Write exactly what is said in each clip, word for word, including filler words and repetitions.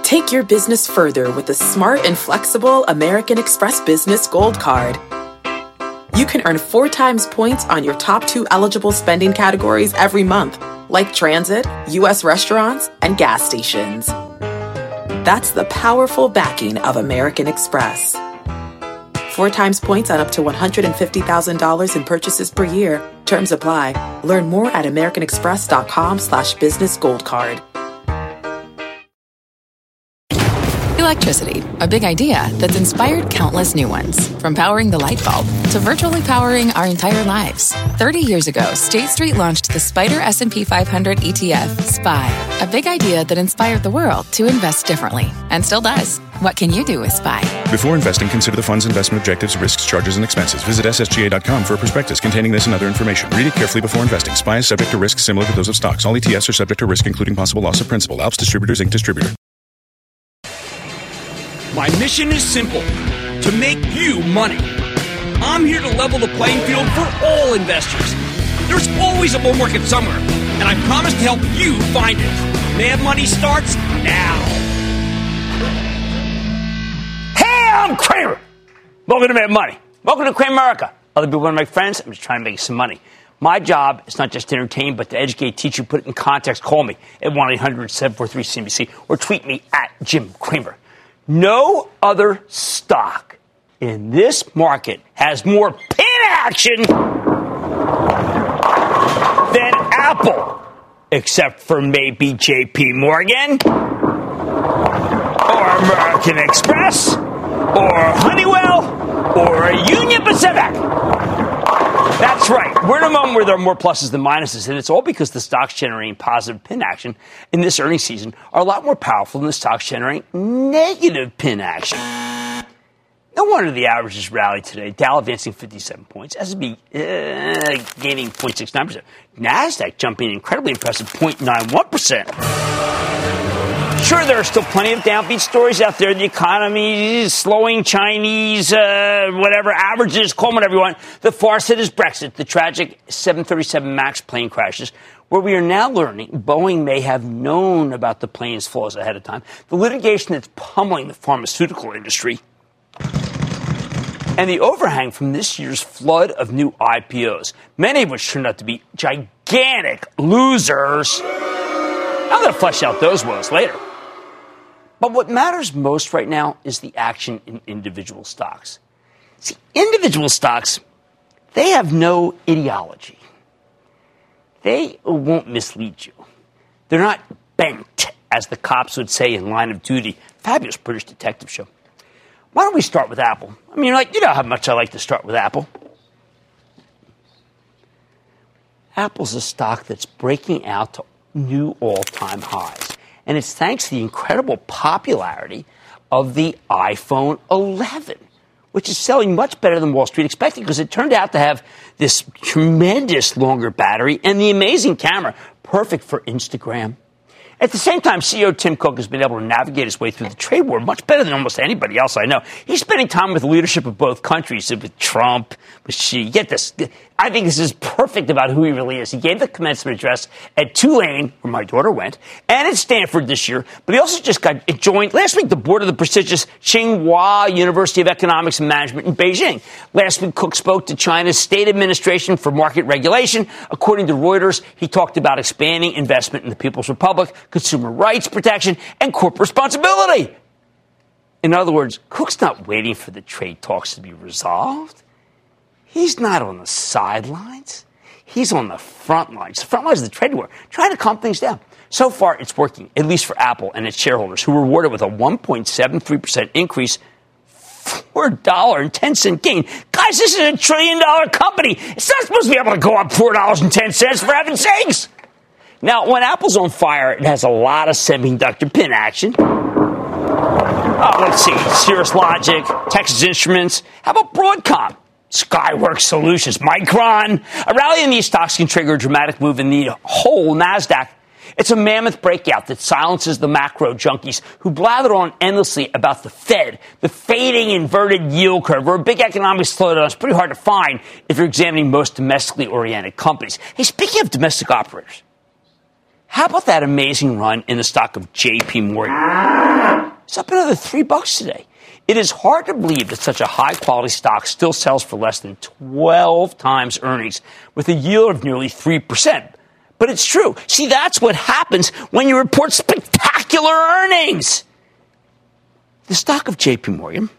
Take your business further with the smart and flexible American Express Business Gold Card. You can earn four times points on your top two eligible spending categories every month, like transit, U S restaurants, and gas stations. That's the powerful backing of American Express. Four times points on up to one hundred fifty thousand dollars in purchases per year. Terms apply. Learn more at americanexpress.com slash business gold card. Electricity, a big idea that's inspired countless new ones. From powering the light bulb to virtually powering our entire lives. thirty years ago, State Street launched the Spider S and P five hundred E T F, S P Y, a big idea that inspired the world to invest differently, and still does. What can you do with S P Y? Before investing, consider the fund's investment objectives, risks, charges, and expenses. Visit S S G A dot com for a prospectus containing this and other information. Read it carefully before investing. S P Y is subject to risks similar to those of stocks. All E T Fs are subject to risk, including possible loss of principal. Alps Distributors, Incorporated. Distributor. My mission is simple, to make you money. I'm here to level the playing field for all investors. There's always a bull market somewhere, and I promise to help you find it. Mad Money starts now. Hey, I'm Cramer. Welcome to Mad Money. Welcome to Cramer America. Other people want to make friends. I'm just trying to make some money. My job is not just to entertain, but to educate, teach you, put it in context. Call me at one eight hundred seven four three C N B C or tweet me at Jim Cramer. No other stock in this market has more pin action than Apple, except for maybe J P Morgan or American Express or Honeywell or Union Pacific. That's right. We're in a moment where there are more pluses than minuses, and it's all because the stocks generating positive pin action in this earnings season are a lot more powerful than the stocks generating negative pin action. No wonder the averages rallied today. Dow advancing fifty-seven points, S and P uh, gaining zero point six nine percent, NASDAQ jumping incredibly impressive zero point nine one percent. Sure, there are still plenty of downbeat stories out there. The economy is slowing, Chinese, uh, whatever, averages, call them whatever you want. The farce hit is Brexit, the tragic seven thirty-seven MAX plane crashes, where we are now learning Boeing may have known about the plane's flaws ahead of time, the litigation that's pummeling the pharmaceutical industry, and the overhang from this year's flood of new I P Os, many of which turned out to be gigantic losers. I'm going to flesh out those woes later. But what matters most right now is the action in individual stocks. See, individual stocks, they have no ideology. They won't mislead you. They're not bent, as the cops would say in Line of Duty. Fabulous British detective show. Why don't we start with Apple? I mean, like, you know how much I like to start with Apple. Apple's a stock that's breaking out to new all-time highs. And it's thanks to the incredible popularity of the iPhone eleven, which is selling much better than Wall Street expected because it turned out to have this tremendous longer battery and the amazing camera, perfect for Instagram. At the same time, C E O Tim Cook has been able to navigate his way through the trade war much better than almost anybody else I know. He's spending time with the leadership of both countries, with Trump, with Xi. Get this. I think this is perfect about who he really is. He gave the commencement address at Tulane, where my daughter went, and at Stanford this year. But he also just got joined last week the board of the prestigious Tsinghua University of Economics and Management in Beijing. Last week, Cook spoke to China's State Administration for Market Regulation. According to Reuters, he talked about expanding investment in the People's Republic, consumer rights protection, and corporate responsibility. In other words, Cook's not waiting for the trade talks to be resolved. He's not on the sidelines. He's on the front lines. The front lines of the trade war, trying to calm things down. So far, it's working, at least for Apple and its shareholders, who were rewarded with a one point seven three percent increase, four dollars and ten cents gain. Guys, this is a trillion-dollar company. It's not supposed to be able to go up four dollars and ten cents, for heaven's sakes. Now, when Apple's on fire, it has a lot of semiconductor pin action. Oh, let's see. Cirrus Logic, Texas Instruments. How about Broadcom? Skyworks Solutions, Micron. A rally in these stocks can trigger a dramatic move in the whole NASDAQ. It's a mammoth breakout that silences the macro junkies who blather on endlessly about the Fed, the fading inverted yield curve, or a big economic slowdown. It's pretty hard to find if you're examining most domestically oriented companies. Hey, speaking of domestic operators, How about that amazing run in the stock of J P Morgan? It's up another three bucks today. It is hard to believe that such a high-quality stock still sells for less than twelve times earnings with a yield of nearly three percent. But it's true. See, that's what happens when you report spectacular earnings. The stock of J P Morgan,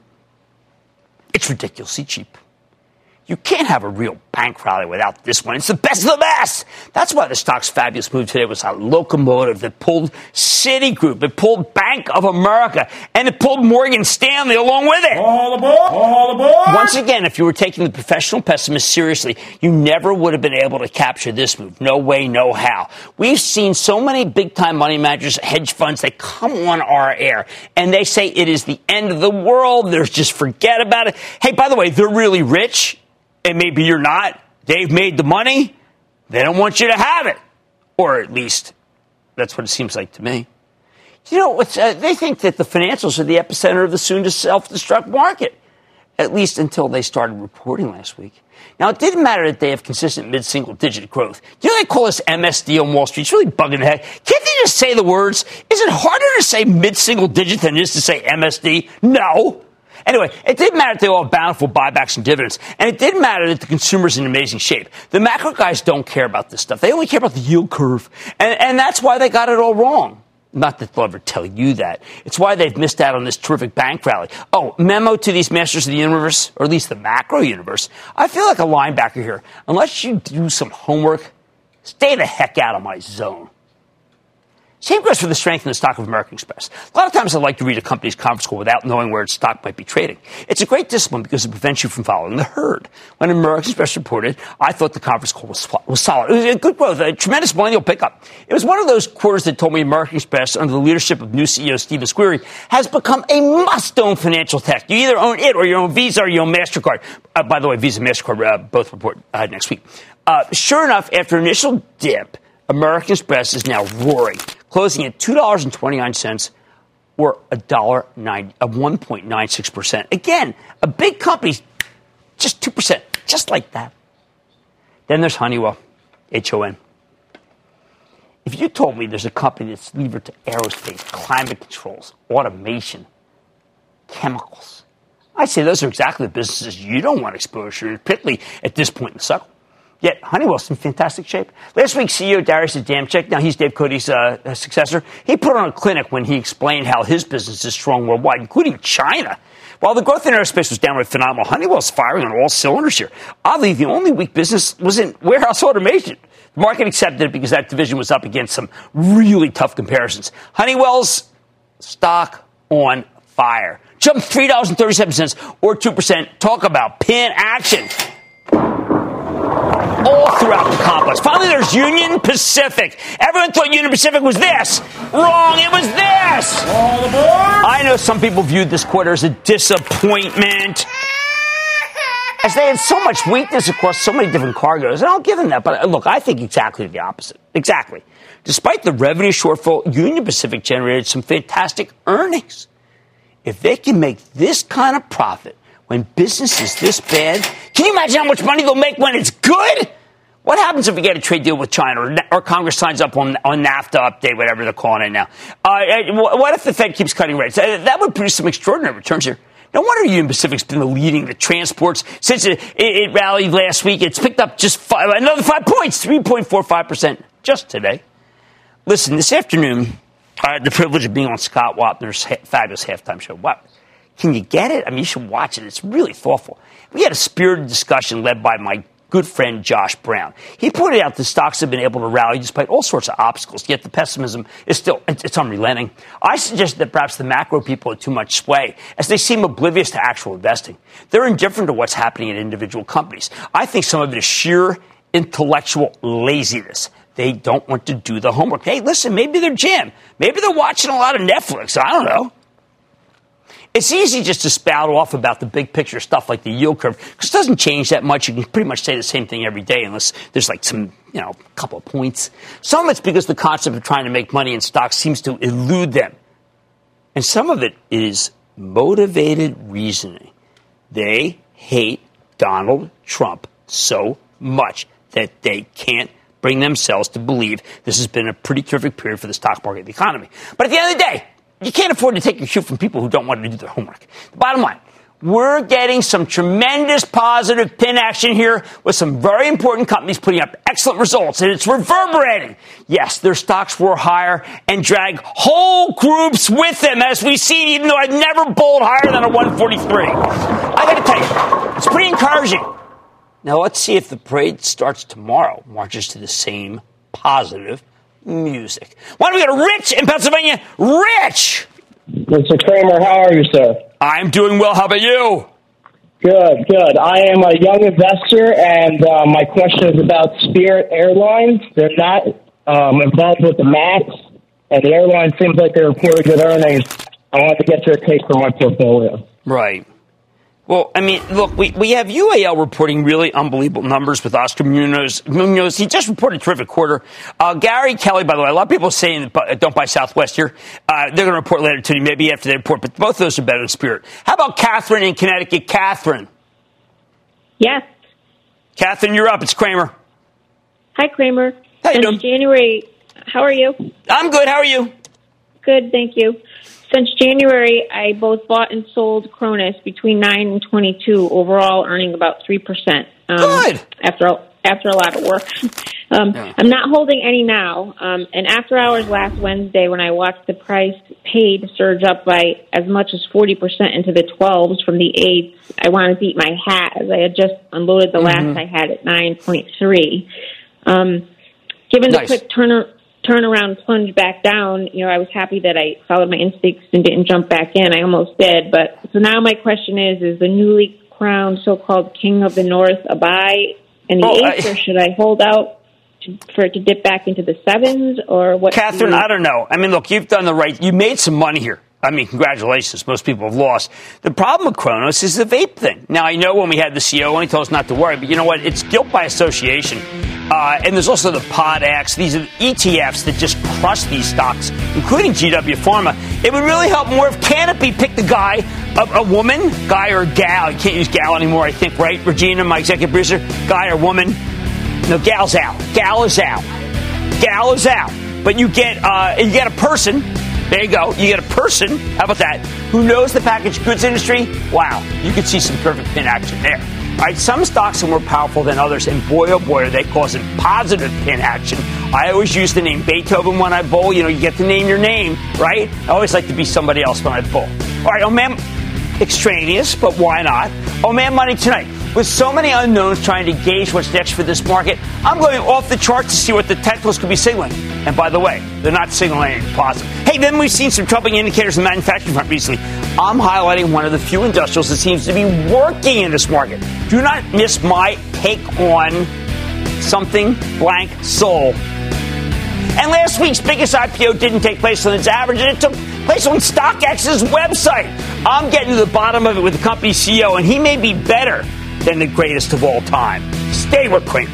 it's ridiculously cheap. You can't have a real bank rally without this one. It's the best of the best. That's why the stock's fabulous move today was a locomotive that pulled Citigroup, it pulled Bank of America, and it pulled Morgan Stanley along with it. All aboard! All aboard! Once again, if you were taking the professional pessimist seriously, you never would have been able to capture this move. No way, no how. We've seen so many big-time money managers, hedge funds, they come on our air, and they say it is the end of the world. There's just forget about it. Hey, by the way, they're really rich. And maybe you're not. They've made the money. They don't want you to have it. Or at least, that's what it seems like to me. You know, what's, uh, they think that the financials are the epicenter of the soon-to-self-destruct market, at least until they started reporting last week. Now, it didn't matter that they have consistent mid-single-digit growth. You know, they call this M S D on Wall Street. It's really bugging the heck. Can't they just say the words? Is it harder to say mid-single-digit than it is to say M S D? No. Anyway, it didn't matter that they all have bountiful buybacks and dividends. And it didn't matter that the consumer's in amazing shape. The macro guys don't care about this stuff. They only care about the yield curve. And, and that's why they got it all wrong. Not that they'll ever tell you that. It's why they've missed out on this terrific bank rally. Oh, memo to these masters of the universe, or at least the macro universe. I feel like a linebacker here. Unless you do some homework, stay the heck out of my zone. Same goes for the strength in the stock of American Express. A lot of times I like to read a company's conference call without knowing where its stock might be trading. It's a great discipline because it prevents you from following the herd. When American Express reported, I thought the conference call was, was solid. It was a good growth, a tremendous millennial pickup. It was one of those quarters that told me American Express, under the leadership of new C E O Stephen Squeri, has become a must-own financial tech. You either own it or you own Visa or you own MasterCard. Uh, by the way, Visa and MasterCard uh, both report uh, next week. Uh, sure enough, after an initial dip, American Express is now roaring, closing at two dollars and twenty-nine cents or one point nine six percent. Again, a big company, just two percent, just like that. Then there's Honeywell, H O N. If you told me there's a company that's levered to aerospace, climate controls, automation, chemicals, I'd say those are exactly the businesses you don't want exposure to, particularly at this point in the cycle. Yet Honeywell's in fantastic shape. Last week, C E O Darius Adamczyk, now he's Dave Cody's uh, successor, he put on a clinic when he explained how his business is strong worldwide, including China. While the growth in aerospace was downright phenomenal, Honeywell's firing on all cylinders here. Oddly, the only weak business was in warehouse automation. The market accepted it because that division was up against some really tough comparisons. Honeywell's stock on fire. Jumped three dollars and thirty-seven cents or two percent. Talk about pin action. All throughout the complex. Finally, there's Union Pacific. Everyone thought Union Pacific was this. Wrong, it was this. All aboard. I know some people viewed this quarter as a disappointment, as they had so much weakness across so many different cargoes. And I'll give them that. But look, I think exactly the opposite. Exactly. Despite the revenue shortfall, Union Pacific generated some fantastic earnings. If they can make this kind of profit when business is this bad, can you imagine how much money they'll make when it's good? What happens if we get a trade deal with China or, or Congress signs up on, on NAFTA update, whatever they're calling it now? Uh, what if the Fed keeps cutting rates? Uh, that would produce some extraordinary returns here. No wonder Union Pacific's been the leading the transports. Since it, it, it rallied last week, it's picked up just five, another five points, three point four five percent just today. Listen, this afternoon, I had the privilege of being on Scott Wapner's ha- fabulous halftime show. Wow. Can you get it? I mean, you should watch it. It's really thoughtful. We had a spirited discussion led by my good friend Josh Brown. He pointed out the stocks have been able to rally despite all sorts of obstacles, yet the pessimism is still, it's unrelenting. I suggest that perhaps the macro people have too much sway, as they seem oblivious to actual investing. They're indifferent to what's happening in individual companies. I think some of it is sheer intellectual laziness. They don't want to do the homework. Hey, listen, maybe they're Jim. Maybe they're watching a lot of Netflix. I don't know. It's easy just to spout off about the big picture stuff like the yield curve, because it doesn't change that much. You can pretty much say the same thing every day unless there's like some, you know, couple of points. Some of it's because the concept of trying to make money in stocks seems to elude them. And some of it is motivated reasoning. They hate Donald Trump so much that they can't bring themselves to believe this has been a pretty terrific period for the stock market and the economy. But at the end of the day, you can't afford to take your cue from people who don't want to do their homework. The bottom line, we're getting some tremendous positive pin action here with some very important companies putting up excellent results, and it's reverberating. Yes, their stocks were higher and drag whole groups with them, as we've seen, even though I've never bowled higher than a one forty-three. I got to tell you, it's pretty encouraging. Now, let's see if the parade starts tomorrow, marches to the same positive music. Why don't we go to Rich in Pennsylvania? Rich! Mister Cramer, how are you, sir? I'm doing well. How about you? Good, good. I am a young investor, and uh, my question is about Spirit Airlines. They're not um, involved with the MAX, and the airline seems like they reported good earnings. I want to get your take for my portfolio. Right. Well, I mean, look, we, we have U A L reporting really unbelievable numbers with Oscar Munoz. Munoz, he just reported a terrific quarter. Uh, Gary Kelly, by the way, a lot of people are saying don't buy Southwest here. Uh, they're going to report later today, maybe after they report, but both of those are better than Spirit. How about Catherine in Connecticut? Catherine. Yes. Catherine, you're up. It's Cramer. Hi, Cramer. How you doing? January, how are you? I'm good. How are you? Good, thank you. Since January, I both bought and sold Cronus between nine and twenty-two, overall earning about three percent. Um, Good. After a, after a lot of work. um, yeah. I'm not holding any now. Um, and after hours last Wednesday, when I watched the price paid surge up by as much as forty percent into the twelves from the eights, I wanted to eat my hat as I had just unloaded the Mm-hmm. last I had at nine point three. Um, given Nice. the quick turner. turnaround plunge back down, you know, I was happy that I followed my instincts and didn't jump back in. I almost did. But so now my question is, is the newly crowned so-called King of the North a buy in the Oh, eights, I- or should I hold out to, for it to dip back into the sevens, or what? Catherine, I don't know. I mean, look, you've done the right. You made some money here. I mean, congratulations. Most people have lost. The problem with Kronos is the vape thing. Now, I know when we had the C E O, when he told us not to worry, but you know what? It's guilt by association. Uh, and there's also the PodX. These are E T Fs that just crush these stocks, including G W Pharma. It would really help more if Canopy picked a guy, a, a woman, guy or gal. You can't use gal anymore, I think, right? Regina, my executive producer, guy or woman. No, gal's out. Gal is out. Gal is out. But you get uh, you get a person. There you go. You get a person, how about that, who knows the packaged goods industry. Wow, you could see some perfect pin action there. All right, some stocks are more powerful than others, and boy, oh boy, are they causing positive pin action. I always use the name Beethoven when I bowl. You know, you get to name your name, right? I always like to be somebody else when I bowl. All right, oh man, extraneous, but why not? Oh man, money tonight. With so many unknowns trying to gauge what's next for this market, I'm going off the chart to see what the technicals could be signaling. And by the way, they're not signaling anything positive. Hey, then we've seen some troubling indicators in the manufacturing front recently. I'm highlighting one of the few industrials that seems to be working in this market. Do not miss my take on something blank soul. And last week's biggest I P O didn't take place on its average, and it took place on StockX's website. I'm getting to the bottom of it with the company's C E O, and he may be better than the greatest of all time. Stay with Cramer.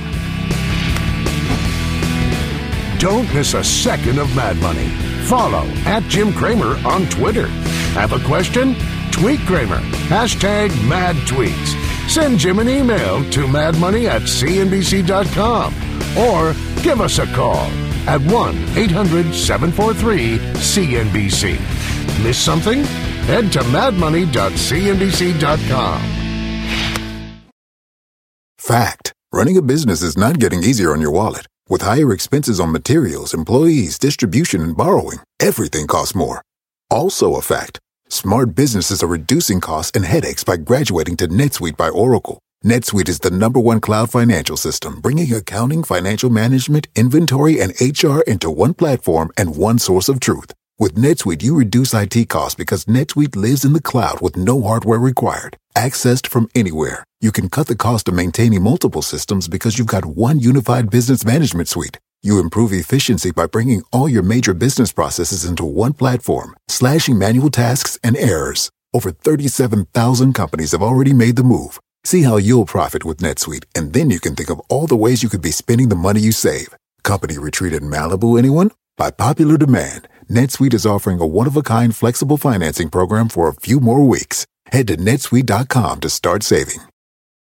Don't miss a second of Mad Money. Follow at Jim Cramer on Twitter. Have a question? Tweet Cramer. Hashtag mad tweets. Send Jim an email to madmoney at c n b c dot com or give us a call at one eight hundred seven four three C N B C. Miss something? Head to mad money dot c n b c dot com. Fact. Running a business is not getting easier on your wallet. With higher expenses on materials, employees, distribution, and borrowing, everything costs more. Also a fact. Smart businesses are reducing costs and headaches by graduating to NetSuite by Oracle. NetSuite is the number one cloud financial system, bringing accounting, financial management, inventory, and H R into one platform and one source of truth. With NetSuite, you reduce I T costs because NetSuite lives in the cloud with no hardware required. Accessed from anywhere. You can cut the cost of maintaining multiple systems because you've got one unified business management suite. You improve efficiency by bringing all your major business processes into one platform, slashing manual tasks and errors. Over thirty-seven thousand companies have already made the move. See how you'll profit with NetSuite, and then you can think of all the ways you could be spending the money you save. Company retreat in Malibu, anyone? By popular demand, NetSuite is offering a one-of-a-kind flexible financing program for a few more weeks. Head to netsuite dot com to start saving.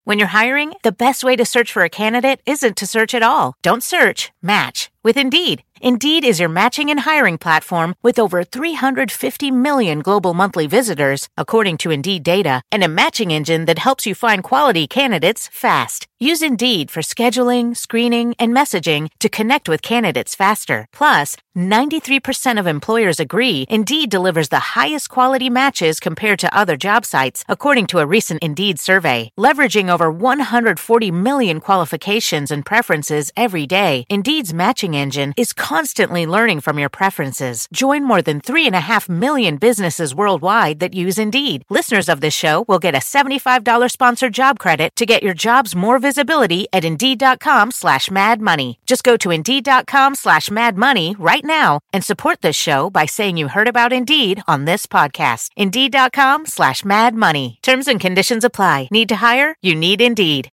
When you're hiring, the best way to search for a candidate isn't to search at all. Don't search, match with Indeed. Indeed is your matching and hiring platform with over three hundred fifty million global monthly visitors, according to Indeed data, and a matching engine that helps you find quality candidates fast. Use Indeed for scheduling, screening, and messaging to connect with candidates faster. Plus, ninety-three percent of employers agree Indeed delivers the highest quality matches compared to other job sites, according to a recent Indeed survey. Leveraging over one hundred forty million qualifications and preferences every day, Indeed's matching engine is constantly learning from your preferences. Join more than three and a half million businesses worldwide that use Indeed. Listeners of this show will get a seventy-five dollars sponsored job credit to get your jobs more visibility at Indeed.com slash Mad Money. Just go to Indeed.com slash Mad Money right now and support this show by saying you heard about Indeed on this podcast. Indeed.com slash Mad Money. Terms and conditions apply. Need to hire? You need Indeed.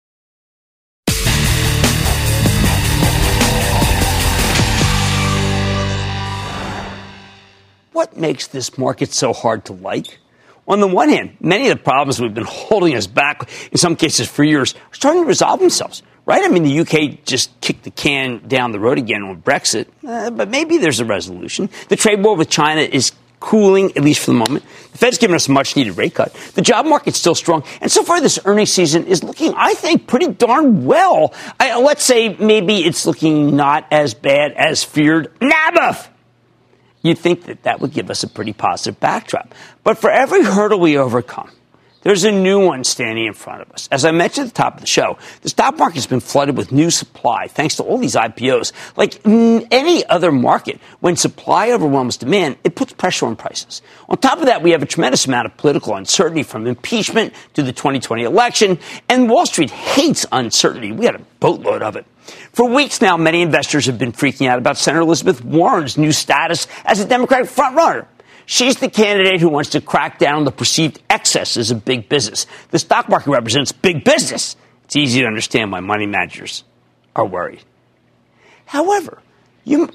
What makes this market so hard to like? On the one hand, many of the problems we've been holding us back, in some cases for years, are starting to resolve themselves, right? I mean, the U K just kicked the can down the road again on Brexit, uh, but maybe there's a resolution. The trade war with China is cooling, at least for the moment. The Fed's given us a much-needed rate cut. The job market's still strong. And so far, this earnings season is looking, I think, pretty darn well. I, let's say maybe it's looking not as bad as feared. Naboth! You'd think that that would give us a pretty positive backdrop. But for every hurdle we overcome, there's a new one standing in front of us. As I mentioned at the top of the show, the stock market has been flooded with new supply thanks to all these I P Os. Like any other market, when supply overwhelms demand, it puts pressure on prices. On top of that, we have a tremendous amount of political uncertainty from impeachment to the twenty twenty election, and Wall Street hates uncertainty. We had a boatload of it. For weeks now, many investors have been freaking out about Senator Elizabeth Warren's new status as a Democratic frontrunner. She's the candidate who wants to crack down on the perceived excesses of big business. The stock market represents big business. It's easy to understand why money managers are worried. However, you,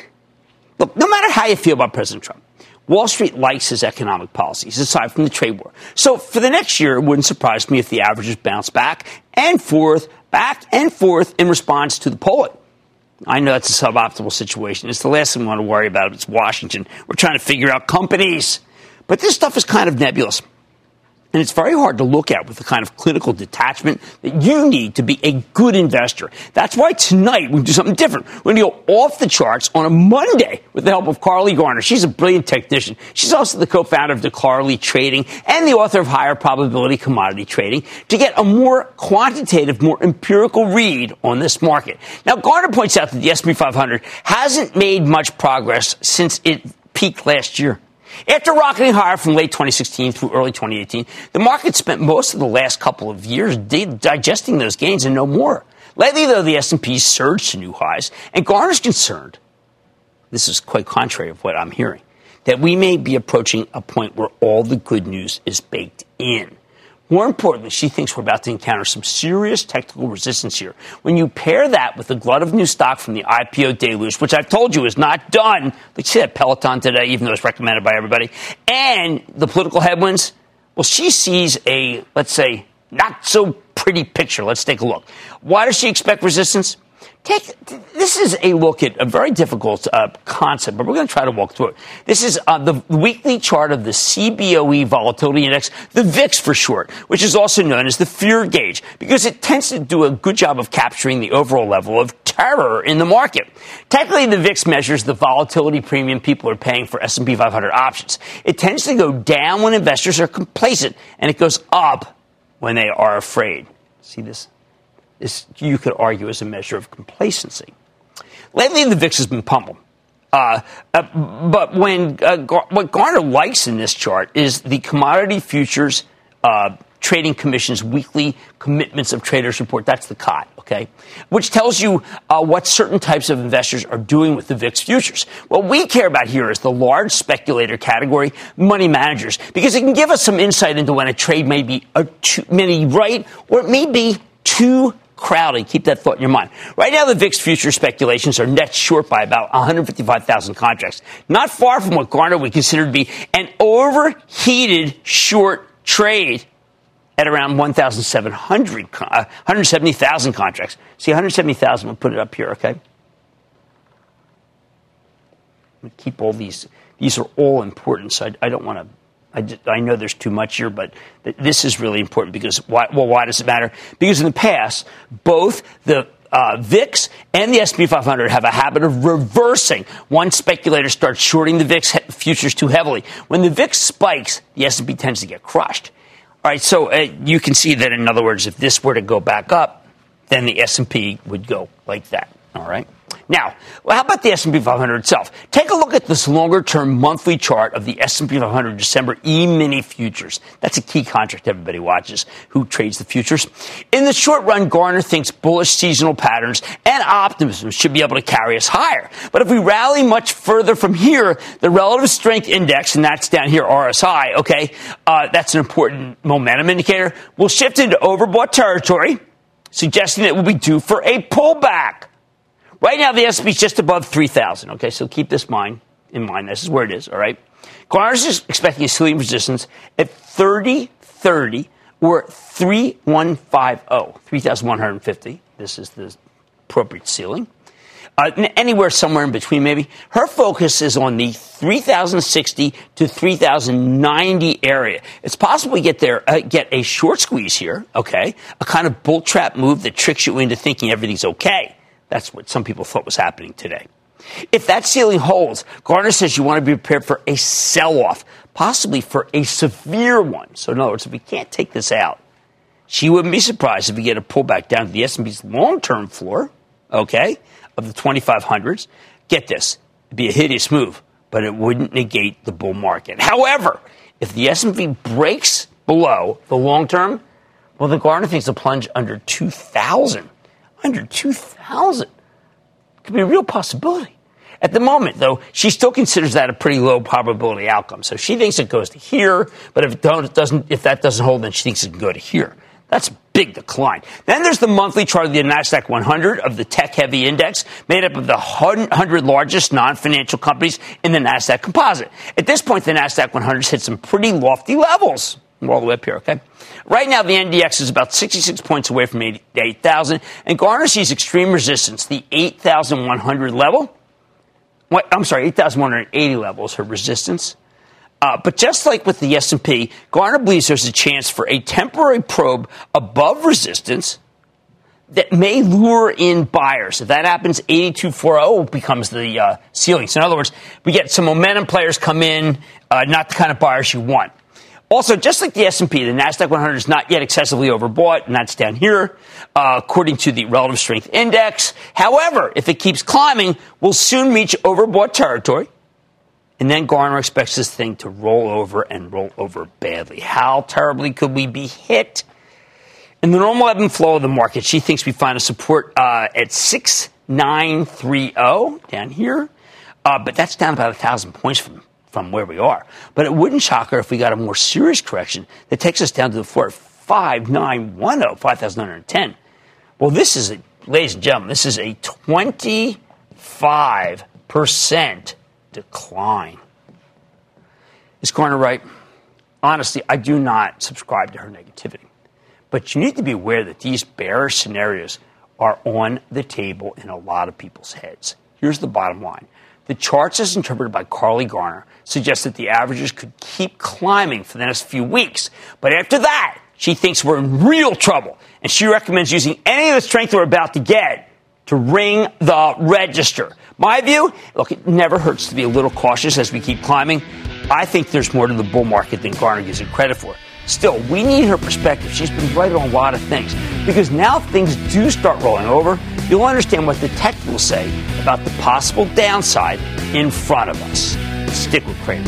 look, no matter how you feel about President Trump, Wall Street likes his economic policies, aside from the trade war. So for the next year, it wouldn't surprise me if the averages bounce back and forth, back and forth in response to the polling. I know that's a suboptimal situation. It's the last thing we want to worry about. It's Washington. We're trying to figure out companies. But this stuff is kind of nebulous. And it's very hard to look at with the kind of clinical detachment that you need to be a good investor. That's why tonight we do something different. We're going to go off the charts on a Monday with the help of Carly Garner. She's a brilliant technician. She's also the co-founder of DeCarly Trading and the author of Higher Probability Commodity Trading to get a more quantitative, more empirical read on this market. Now, Garner points out that the S and P five hundred hasn't made much progress since it peaked last year. After rocketing higher from late twenty sixteen through early twenty eighteen, the market spent most of the last couple of years di- digesting those gains and no more. Lately, though, the S and P surged to new highs, and Garner's concerned, this is quite contrary of what I'm hearing, that we may be approaching a point where all the good news is baked in. More importantly, she thinks we're about to encounter some serious technical resistance here. When you pair that with the glut of new stock from the I P O deluge, which I've told you is not done, like you see that Peloton today, even though it's recommended by everybody, and the political headwinds, well, she sees a, let's say, not so pretty picture. Let's take a look. Why does she expect resistance? Take, this is a look at a very difficult uh, concept, but we're going to try to walk through it. This is uh, the weekly chart of the C B O E Volatility Index, the V I X for short, which is also known as the fear gauge, because it tends to do a good job of capturing the overall level of terror in the market. Technically, the V I X measures the volatility premium people are paying for S and P five hundred options. It tends to go down when investors are complacent, and it goes up when they are afraid. See this? This, you could argue, is a measure of complacency. Lately, the V I X has been pummeled. Uh, uh, but when uh, Gar- what Garner likes in this chart is the Commodity Futures uh, Trading Commission's weekly Commitments of Traders report. That's the C O T, okay, which tells you uh, what certain types of investors are doing with the V I X futures. What we care about here is the large speculator category, money managers, because it can give us some insight into when a trade may be a too many right or it may be too crowded. Keep that thought in your mind. Right now, the V I X future speculations are net short by about one hundred fifty-five thousand contracts. Not far from what Garner would consider to be an overheated short trade at around one thousand seven hundred, uh, one hundred seventy thousand contracts. See, one hundred seventy thousand, we'll put it up here, okay? We keep all these. These are all important, so I, I don't want to. I, just, I know there's too much here, but th- this is really important because why? Well, why does it matter? Because in the past, both the uh, V I X and the S and P five hundred have a habit of reversing. One speculator starts shorting the V I X he- futures too heavily. When the V I X spikes, the S and P tends to get crushed. All right, so uh, you can see that. In other words, if this were to go back up, then the S and P would go like that. All right. Now, well, how about the S and P five hundred itself? Take a look at this longer-term monthly chart of the S and P five hundred December E-mini futures. That's a key contract everybody watches who trades the futures. In the short run, Garner thinks bullish seasonal patterns and optimism should be able to carry us higher. But if we rally much further from here, the relative strength index, and that's down here, R S I, okay, uh, that's an important momentum indicator, will shift into overbought territory, suggesting that we'll be due for a pullback. Right now, the S and P is just above three thousand, okay? So keep this mind in mind. This is where it is, all right? Garner's is expecting a ceiling resistance at thirty thirty or three one five zero, three thousand one hundred fifty. This is the appropriate ceiling. Uh, anywhere somewhere in between, maybe. Her focus is on the three thousand sixty to three thousand ninety area. It's possible we get there, uh, get a short squeeze here, okay? A kind of bull trap move that tricks you into thinking everything's okay. That's what some people thought was happening today. If that ceiling holds, Garner says you want to be prepared for a sell-off, possibly for a severe one. So in other words, if we can't take this out, she wouldn't be surprised if we get a pullback down to the S and P's long-term floor, okay, of the twenty-five hundreds. Get this, it'd be a hideous move, but it wouldn't negate the bull market. However, if the S and P breaks below the long-term, well, the Garner thinks a plunge under two thousand. Under two thousand. Could be a real possibility. At the moment, though, she still considers that a pretty low probability outcome. So she thinks it goes to here, but if it, don't, it doesn't, if that doesn't hold, then she thinks it can go to here. That's a big decline. Then there's the monthly chart of the NASDAQ one hundred of the tech-heavy index, made up of the one hundred largest non-financial companies in the NASDAQ composite. At this point, the NASDAQ one hundred has hit some pretty lofty levels. We're all the way up here, okay? Right now, the N D X is about sixty-six points away from eighty-eight thousand, and Garner sees extreme resistance, the eight thousand one hundred level. What, I'm sorry, eight thousand one hundred eighty level is her resistance. Uh, but just like with the S and P, Garner believes there's a chance for a temporary probe above resistance that may lure in buyers. If that happens, eighty-two forty becomes the uh, ceiling. So in other words, we get some momentum players come in, uh, not the kind of buyers you want. Also, just like the S and P, the NASDAQ one hundred is not yet excessively overbought, and that's down here, uh, according to the Relative Strength Index. However, if it keeps climbing, we'll soon reach overbought territory, and then Garner expects this thing to roll over and roll over badly. How terribly could we be hit? In the normal ebb and flow of the market, she thinks we find a support uh, at six nine three zero down here, uh, but that's down about one thousand points from from where we are. But it wouldn't shock her if we got a more serious correction that takes us down to the floor of five nine one zero, five thousand nine hundred ten. Well, this is, a, ladies and gentlemen, this is a twenty-five percent decline. Is Garner right? Honestly, I do not subscribe to her negativity. But you need to be aware that these bearish scenarios are on the table in a lot of people's heads. Here's the bottom line. The charts as interpreted by Carly Garner suggest that the averages could keep climbing for the next few weeks. But after that, she thinks we're in real trouble. And she recommends using any of the strength we're about to get to ring the register. My view, look, it never hurts to be a little cautious as we keep climbing. I think there's more to the bull market than Garner gives it credit for. Still, we need her perspective. She's been right on a lot of things. Because now things do start rolling over, you'll understand what the tech will say about the possible downside in front of us. Stick with Cramer.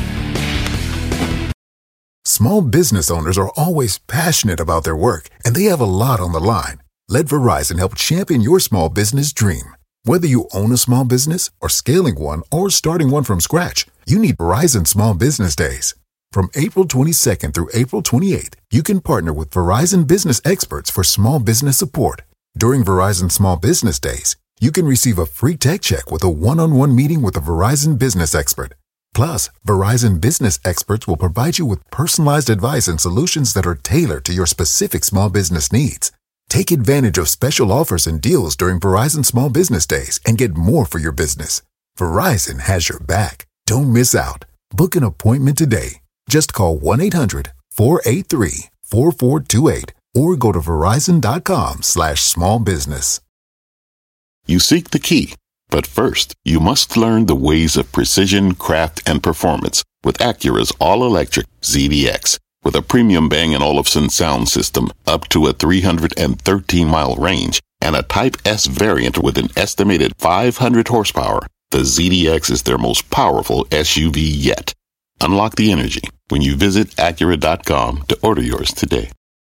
Small business owners are always passionate about their work, and they have a lot on the line. Let Verizon help champion your small business dream. Whether you own a small business or scaling one or starting one from scratch, you need Verizon Small Business Days. From April twenty-second through April twenty-eighth, you can partner with Verizon business experts for small business support. During Verizon Small Business Days, you can receive a free tech check with a one-on-one meeting with a Verizon business expert. Plus, Verizon Business experts will provide you with personalized advice and solutions that are tailored to your specific small business needs. Take advantage of special offers and deals during Verizon Small Business Days and get more for your business. Verizon has your back. Don't miss out. Book an appointment today. Just call one eight hundred four eight three four four two eight or go to verizon.com slash small business. You seek the key, but first, you must learn the ways of precision, craft, and performance with Acura's all-electric Z D X. With a premium Bang and Olufsen sound system up to a three hundred thirteen mile range and a Type S variant with an estimated five hundred horsepower, the Z D X is their most powerful S U V yet. Unlock the energy when you visit Acura dot com to order yours today.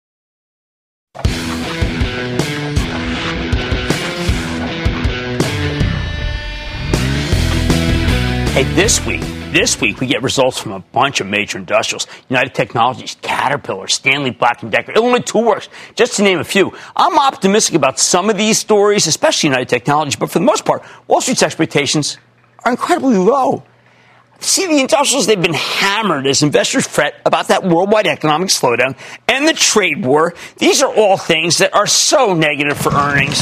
Hey, this week, this week we get results from a bunch of major industrials. United Technologies, Caterpillar, Stanley Black and Decker, Illinois Toolworks, just to name a few. I'm optimistic about some of these stories, especially United Technologies, but for the most part, Wall Street's expectations are incredibly low. See, the industrials, they've been hammered as investors fret about that worldwide economic slowdown and the trade war. These are all things that are so negative for earnings.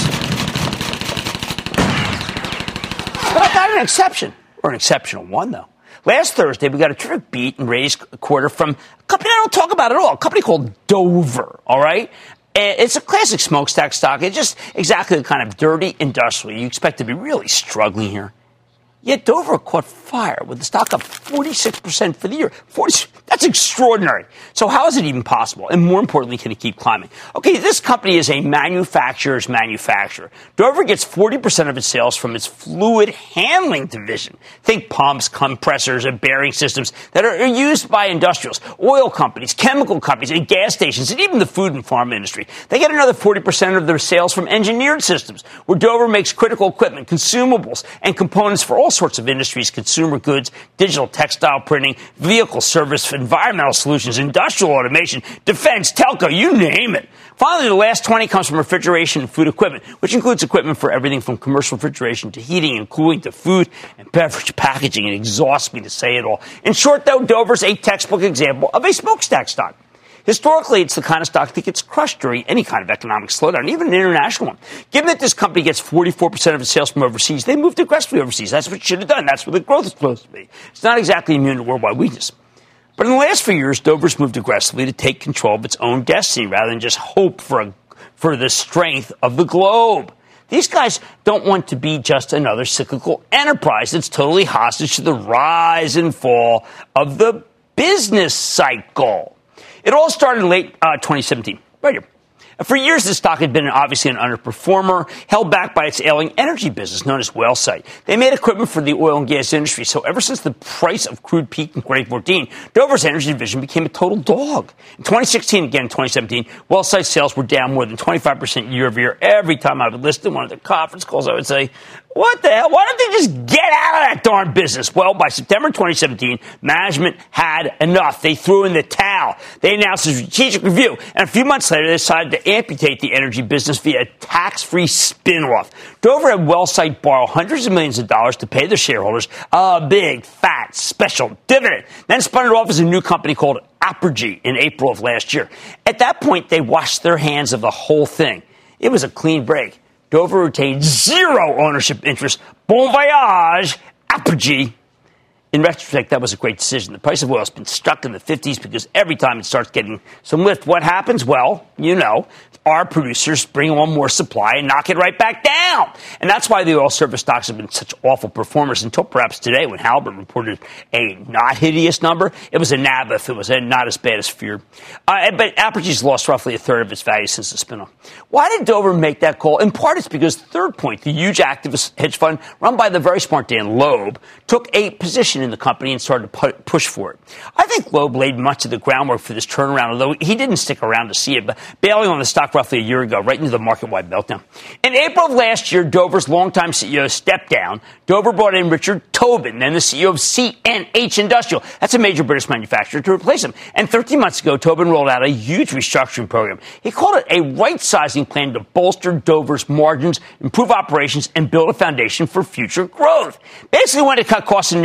But I got an exception. Or an exceptional one, though. Last Thursday, we got a terrific beat and raised quarter from a company I don't talk about at all, a company called Dover, all right? It's a classic smokestack stock. It's just exactly the kind of dirty industrial you expect to be really struggling here. Yet Dover caught fire with the stock up forty-six percent for the year. forty, that's extraordinary. So how is it even possible? And more importantly, can it keep climbing? Okay, this company is a manufacturer's manufacturer. Dover gets forty percent of its sales from its fluid handling division. Think pumps, compressors, and bearing systems that are used by industrials, oil companies, chemical companies, and gas stations, and even the food and farm industry. They get another forty percent of their sales from engineered systems, where Dover makes critical equipment, consumables, and components for all sorts of industries, consumer goods, digital textile printing, vehicle service, environmental solutions, industrial automation, defense, telco, you name it. Finally, the last twenty comes from refrigeration and food equipment, which includes equipment for everything from commercial refrigeration to heating and cooling to food and beverage packaging. It exhausts me to say it all. In short, though, Dover's a textbook example of a smokestack stock. Historically, it's the kind of stock that gets crushed during any kind of economic slowdown, even an international one. Given that this company gets forty-four percent of its sales from overseas, they moved aggressively overseas. That's what it should have done. That's where the growth is supposed to be. It's not exactly immune to worldwide weakness. But in the last few years, Dover's moved aggressively to take control of its own destiny rather than just hope for a, for the strength of the globe. These guys don't want to be just another cyclical enterprise that's totally hostage to the rise and fall of the business cycle. It all started in late uh, twenty seventeen, right here. For years, this stock had been obviously an underperformer, held back by its ailing energy business known as Wellsite. They made equipment for the oil and gas industry, so ever since the price of crude peaked in twenty fourteen, Dover's energy division became a total dog. In twenty sixteen, again in twenty seventeen, Wellsite sales were down more than twenty-five percent year over year. Every time I would listen to one of their conference calls, I would say, what the hell? Why don't they just get out of that darn business? Well, by September twenty seventeen, management had enough. They threw in the towel. They announced a strategic review, and a few months later, they decided to amputate the energy business via a tax-free spin-off. Dover had Wellsite borrow hundreds of millions of dollars to pay their shareholders a big, fat, special dividend. Then spun it off as a new company called Apergy in April of last year. At that point, they washed their hands of the whole thing. It was a clean break. Dover retained zero ownership interest. Bon voyage, Apergy. In retrospect, that was a great decision. The price of oil has been stuck in the fifties because every time it starts getting some lift, what happens? Well, you know, our producers bring on more supply and knock it right back down. And that's why the oil service stocks have been such awful performers until perhaps today when Halliburton reported a not hideous number. It was a Naboth. It was a not as bad as feared. Uh, but Apergy's lost roughly a third of its value since the spin-off. Why did Dover make that call? In part, it's because Third Point, the huge activist hedge fund run by the very smart Dan Loeb, took a position in the company and started to pu- push for it. I think Loeb laid much of the groundwork for this turnaround, although he didn't stick around to see it, but bailing on the stock roughly a year ago, right into the market-wide meltdown. In April of last year, Dover's longtime C E O stepped down. Dover brought in Richard Tobin, then the C E O of C N H Industrial. That's a major British manufacturer, to replace him. And thirteen months ago, Tobin rolled out a huge restructuring program. He called it a right-sizing plan to bolster Dover's margins, improve operations, and build a foundation for future growth. Basically, wanted to cut costs and narrow the company's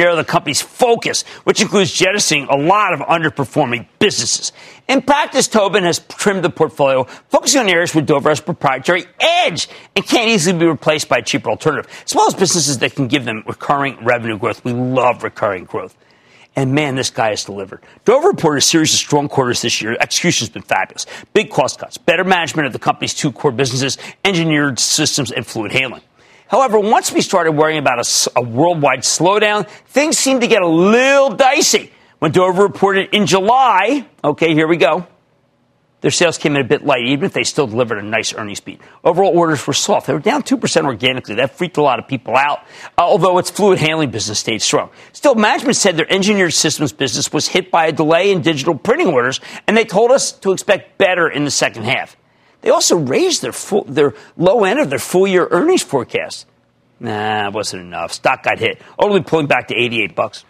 company's focus, which includes jettisoning a lot of underperforming businesses. In practice, Tobin has trimmed the portfolio, focusing on areas where Dover has proprietary edge and can't easily be replaced by a cheaper alternative, as well as businesses that can give them recurring revenue growth. We love recurring growth. And, man, this guy has delivered. Dover reported a series of strong quarters this year. Execution has been fabulous. Big cost cuts, better management of the company's two core businesses, engineered systems, and fluid handling. However, once we started worrying about a, a worldwide slowdown, things seemed to get a little dicey. When Dover reported in July, okay, here we go, their sales came in a bit light, even if they still delivered a nice earnings beat. Overall orders were soft. They were down two percent organically. That freaked a lot of people out, uh, although its fluid handling business stayed strong. Still, management said their engineered systems business was hit by a delay in digital printing orders, and they told us to expect better in the second half. They also raised their full, their low end of their full-year earnings forecast. Nah, it wasn't enough. Stock got hit, only pulling back to eighty-eight bucks.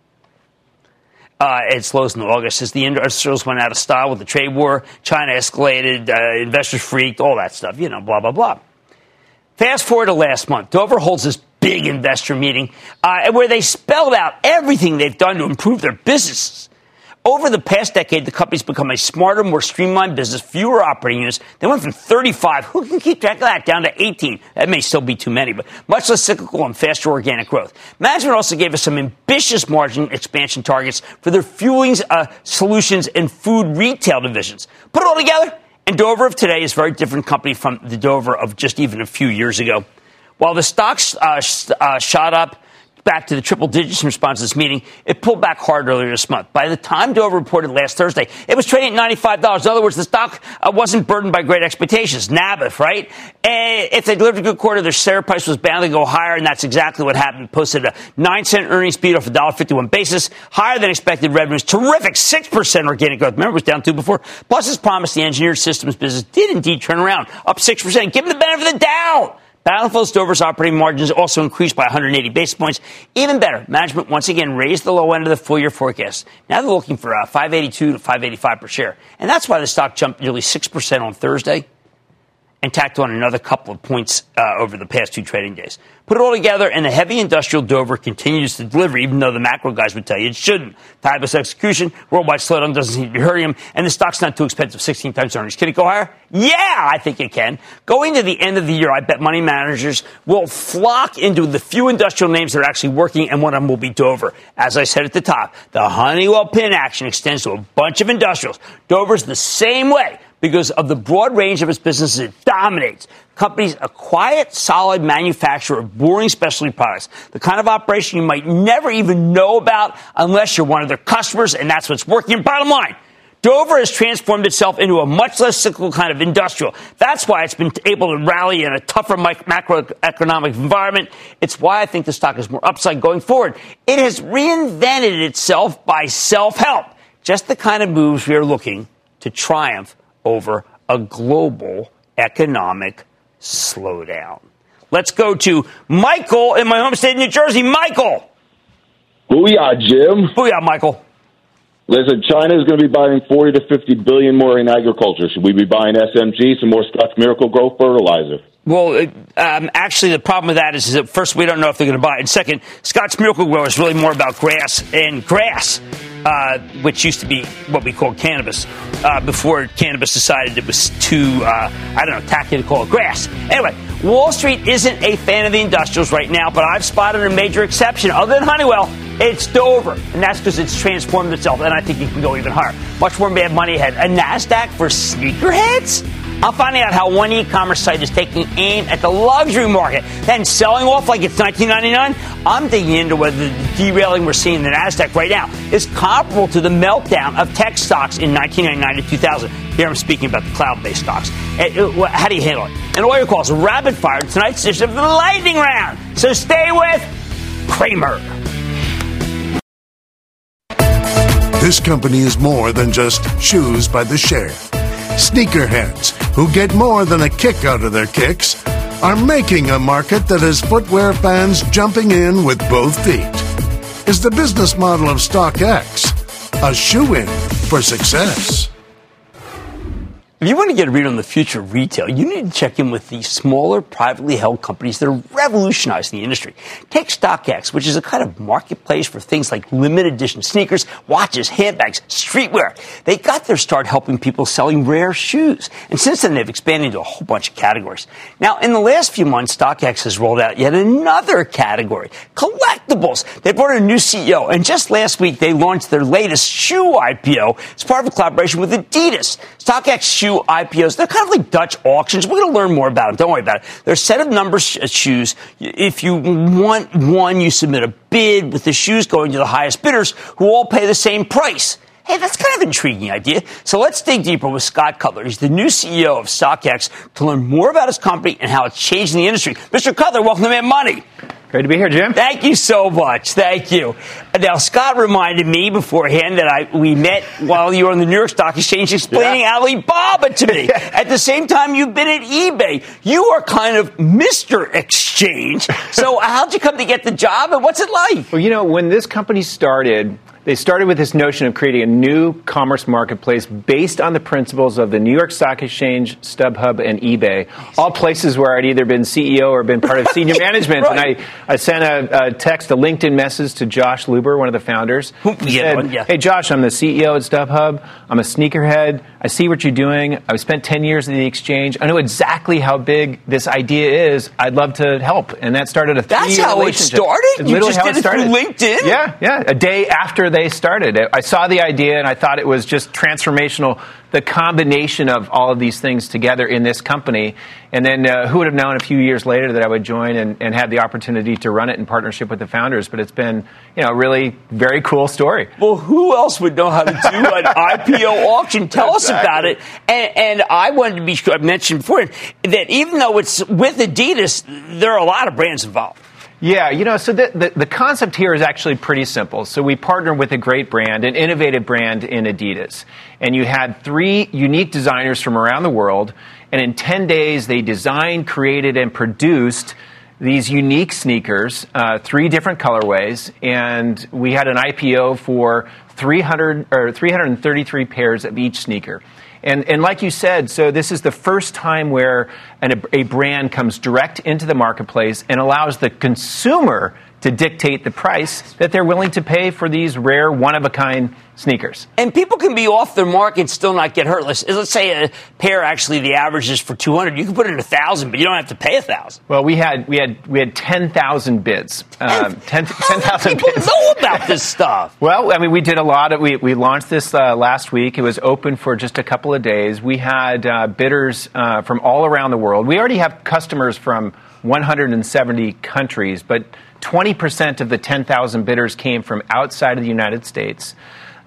Uh, its lows in August as the industrials went out of style with the trade war. China escalated, uh, investors freaked, all that stuff, you know, blah, blah, blah. Fast forward to last month. Dover holds this big investor meeting uh, where they spelled out everything they've done to improve their businesses. Over the past decade, the company's become a smarter, more streamlined business, fewer operating units. They went from thirty-five, who can keep track of that, down to eighteen. That may still be too many, but much less cyclical and faster organic growth. Management also gave us some ambitious margin expansion targets for their fueling uh, solutions and food retail divisions. Put it all together, and Dover of today is a very different company from the Dover of just even a few years ago. While the stocks uh, sh- uh, shot up back to the triple digits in response to this meeting, it pulled back hard earlier this month. By the time Dover reported last Thursday, it was trading at ninety-five dollars. In other words, the stock uh, wasn't burdened by great expectations. Naboth, right? And if they delivered a good quarter, their share price was bound to go higher, and that's exactly what happened. Posted a nine cent earnings beat off a one dollar fifty-one basis, higher than expected revenues, terrific six percent organic growth. Remember, it was down two before. Plus, as promised, the engineered systems business did indeed turn around, up six percent. Give them the benefit of the doubt. Battlefield Dover's operating margins also increased by one hundred eighty basis points. Even better, management once again raised the low end of the full-year forecast. Now they're looking for uh, five eighty-two to five eighty-five per share. And that's why the stock jumped nearly six percent on Thursday and tacked on another couple of points uh, over the past two trading days. Put it all together, and the heavy industrial Dover continues to deliver, even though the macro guys would tell you it shouldn't. Fabulous execution, worldwide slowdown doesn't seem to be hurting him, and the stock's not too expensive, sixteen times earnings. Can it go higher? Yeah, I think it can. Going to the end of the year, I bet money managers will flock into the few industrial names that are actually working, and one of them will be Dover. As I said at the top, the Honeywell pin action extends to a bunch of industrials. Dover's the same way. Because of the broad range of its businesses, it dominates. Company's a quiet, solid manufacturer of boring specialty products, the kind of operation you might never even know about unless you're one of their customers, and that's what's working. Bottom line, Dover has transformed itself into a much less cyclical kind of industrial. That's why it's been able to rally in a tougher macroeconomic environment. It's why I think the stock is more upside going forward. It has reinvented itself by self-help, just the kind of moves we are looking to triumph over a global economic slowdown. Let's go to Michael in my home state of New Jersey. Michael. Booyah, Jim. Booyah, Michael. Listen, China is going to be buying forty to fifty billion more in agriculture. Should we be buying S M G, some more Scotts Miracle-Gro fertilizer? Well, um, actually, the problem with that is, is that first, we don't know if they're going to buy it. And second, Scotts Miracle-Gro is really more about grass and grass, uh, which used to be what we called cannabis, uh, before cannabis decided it was too, uh, I don't know, tacky to call it grass. Anyway, Wall Street isn't a fan of the industrials right now, but I've spotted a major exception. Other than Honeywell, it's Dover, and that's because it's transformed itself, and I think it can go even higher. Much more bad money ahead. A NASDAQ for sneakerheads? I'm finding out how one e-commerce site is taking aim at the luxury market, then selling off like it's nineteen ninety-nine. I'm digging into whether the derailing we're seeing in the NASDAQ right now is comparable to the meltdown of tech stocks in nineteen ninety-nine to two thousand. Here I'm speaking about the cloud-based stocks. How do you handle it? And all your calls are rapid fire tonight's edition of the Lightning Round. So stay with Kramer. This company is more than just shoes by the share. Sneakerheads, who get more than a kick out of their kicks, are making a market that has footwear fans jumping in with both feet. Is the business model of StockX a shoe-in for success? If you want to get a read on the future of retail, you need to check in with the smaller, privately held companies that are revolutionizing the industry. Take StockX, which is a kind of marketplace for things like limited edition sneakers, watches, handbags, streetwear. They got their start helping people selling rare shoes. And since then, they've expanded into a whole bunch of categories. Now, in the last few months, StockX has rolled out yet another category, collectibles. They brought in a new C E O, and just last week, they launched their latest shoe I P O as part of a collaboration with Adidas. StockX shoe I P Os, they're kind of like Dutch auctions. We're going to learn more about them. Don't worry about it. They're a set of number sh- shoes. If you want one, you submit a bid with the shoes going to the highest bidders who all pay the same price. Hey, that's kind of an intriguing idea. So let's dig deeper with Scott Cutler. He's the new C E O of StockX to learn more about his company and how it's changing the industry. Mister Cutler, welcome to Mad Money. Great to be here, Jim. Thank you so much. Thank you. Now, Scott reminded me beforehand that I we met while you were on the New York Stock Exchange explaining yeah. Alibaba to me. At the same time, you've been at eBay. You are kind of Mister Exchange. So how'd you come to get the job, and what's it like? Well, you know, when this company started, they started with this notion of creating a new commerce marketplace based on the principles of the New York Stock Exchange, StubHub, and eBay, all places where I'd either been C E O or been part of senior management. Right. And I, I sent a, a text, a LinkedIn message to Josh Luber, one of the founders. Who yeah, said, yeah. Hey, Josh, I'm the C E O at StubHub. I'm a sneakerhead. I see what you're doing. I've spent ten years in the exchange. I know exactly how big this idea is. I'd love to help. And that started a three-year That's how it started? It's you literally just how did it started. It through LinkedIn? Yeah, yeah. A day after they started. I saw the idea and I thought it was just transformational, the combination of all of these things together in this company. And then uh, who would have known a few years later that I would join and, and have the opportunity to run it in partnership with the founders. But it's been, you know, a really very cool story. Well, who else would know how to do an I P O auction? Tell exactly. us about it. And, and I wanted to be sure, I mentioned before, that even though it's with Adidas, there are a lot of brands involved. Yeah, you know, so the, the, the concept here is actually pretty simple. So we partner with a great brand, an innovative brand in Adidas. And you had three unique designers from around the world. And in ten days, they designed, created, and produced these unique sneakers, uh, three different colorways. And we had an I P O for three hundred or three hundred thirty-three pairs of each sneaker. And, and like you said, so this is the first time where an, a brand comes direct into the marketplace and allows the consumer to dictate the price that they're willing to pay for these rare, one-of-a-kind sneakers. And people can be off their mark and still not get hurt. Let's, let's say a pair, actually, the average is for two hundred. You can put it in one thousand, but you don't have to pay one thousand. Well, we had we had we had ten thousand bids. Um, ten thousand people bids. know about this stuff. Well, I mean, we did a lot of. We we launched this uh, last week. It was open for just a couple of days. We had uh, bidders uh, from all around the world. We already have customers from one hundred seventy countries, but twenty percent of the ten thousand bidders came from outside of the United States.